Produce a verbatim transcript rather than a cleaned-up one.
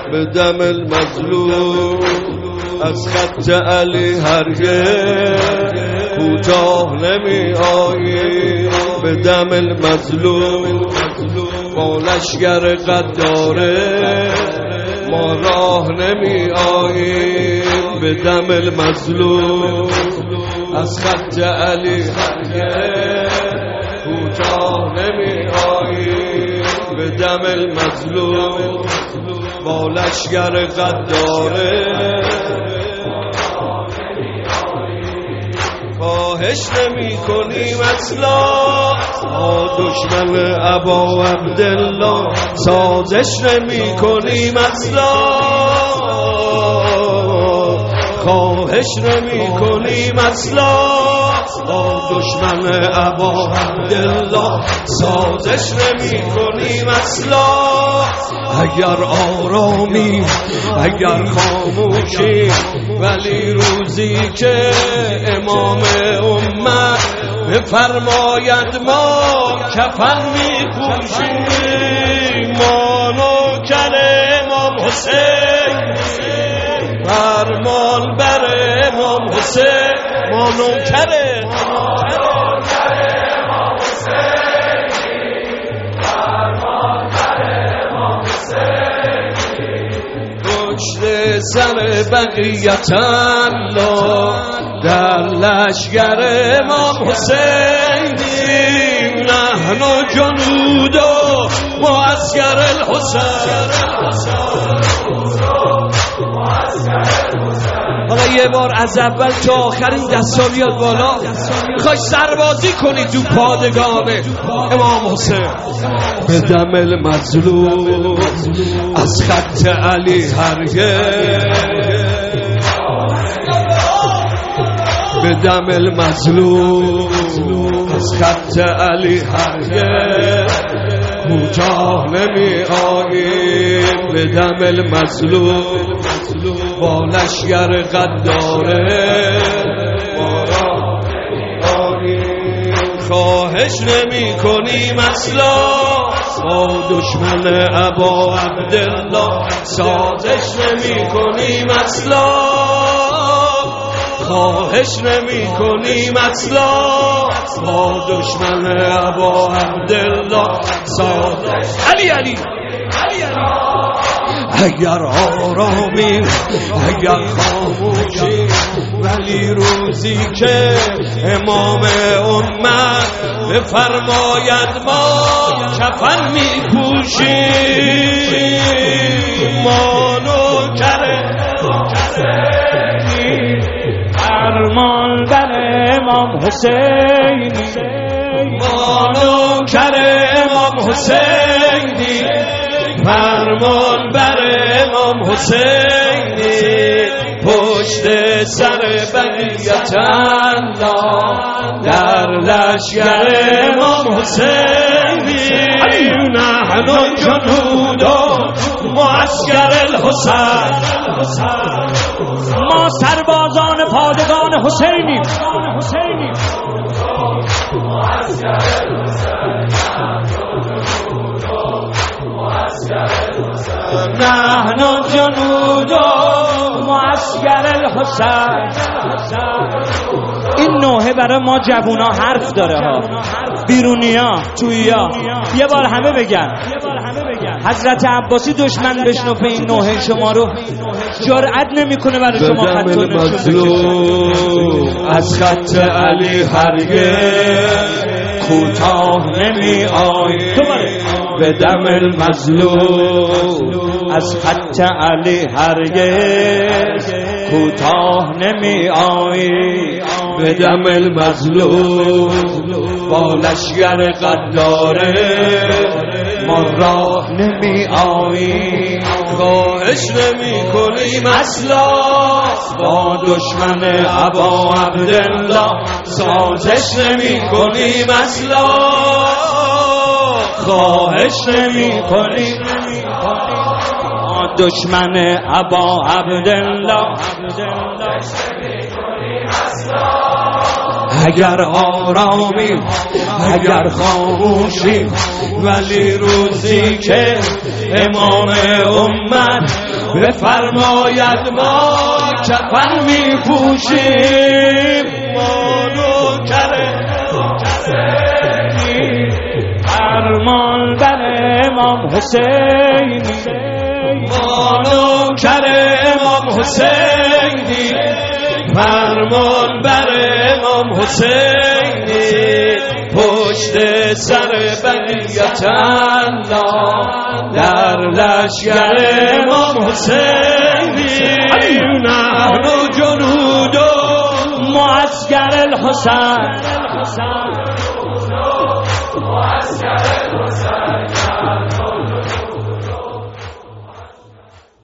به دم المظلوم از خط علی هرگز کوتاه نمی آییم به دم المظلوم با لشگر قداره ما راه نمی آییم به دم المظلوم از خط علی هرگز کوتاه نمی آییم به دم المظلوم با لشگر قداره خواهش نمی کنیم اصلا ما دشمن ابا عبدالله سازش نمی کنیم اصلا خواهش نمی کنیم اصلا با دشمن ابا عبدالله سازش نمی کنیم اصلا اگر آرامی اگر خاموشی ولی روزی که امام امت بفرماید ما کفن می پوشیم ما نوکر امام حسین فرمان بر امام حسین ما نوکر امام حسین فرمان بر امام حسین پشت سر بقیت الله در لشگر امام حسینیم نحن جنود و معسکر الحسین حالا یه بار از اول تا آخرین دستا بیاد بالا میخوای سربازی کنی تو پادگان امام حسین به دم المظلوم از خط علی هرگز به دم المظلوم از خط علی هرگز کوتاه نمی آییم به دم المظلوم با لشگر قداره ما راه نمی آییم خواهش نمی کنیم اصلا با دشمن ابا عبدالله سازش نمی کنیم اصلا خواهش نمی کنیم اصلا با دشمن ابا عبدالله سازش علی علی اگر آرامی اگر خاموشی ولی روزی که امام امت بفرماید ما کفن می پوشیم ما نوکر فرمان بر امام حسین ما نوکر امام حسینی فرمان بر امام حسینی پشت سر بقیت الله در لشگر امام حسینی نحن جنود و معسکر الحسین ما سربازان پادگان حسینی نحن جنود و معسکر الحسین این نوحه برای ما جوونا حرف داره ها بیرونیا تویا یه بار همه بگن حضرت عباسی دشمن بشنفه این نوحه شما رو جرأت نمیکنه برای شما خط و نشون از خط علی هرگز کوتاه نمی آیی به دم المظلوم از خط علی هرگز کوتاه نمی آیی به دم المظلوم با لشگر قداره ما راه نمی آیی خواهش نمی کنیم اصلا با دشمن ابا عبدالله سازش نمی کنیم اصلا خواهش نمی کنیم با دشمن ابا عبدالله اگر آرامی اگر خاموشی ولی روزی که امام امت بفرماید ما کفن می پوشیم، ما نوکر حسینی، فرمان بر امام حسینی، ما نوکر امام حسینی، فرمان بر امام حسینی، پشت سر بقیت الله در لشکر امام حسینی، نحن جنود معسکر الحسین.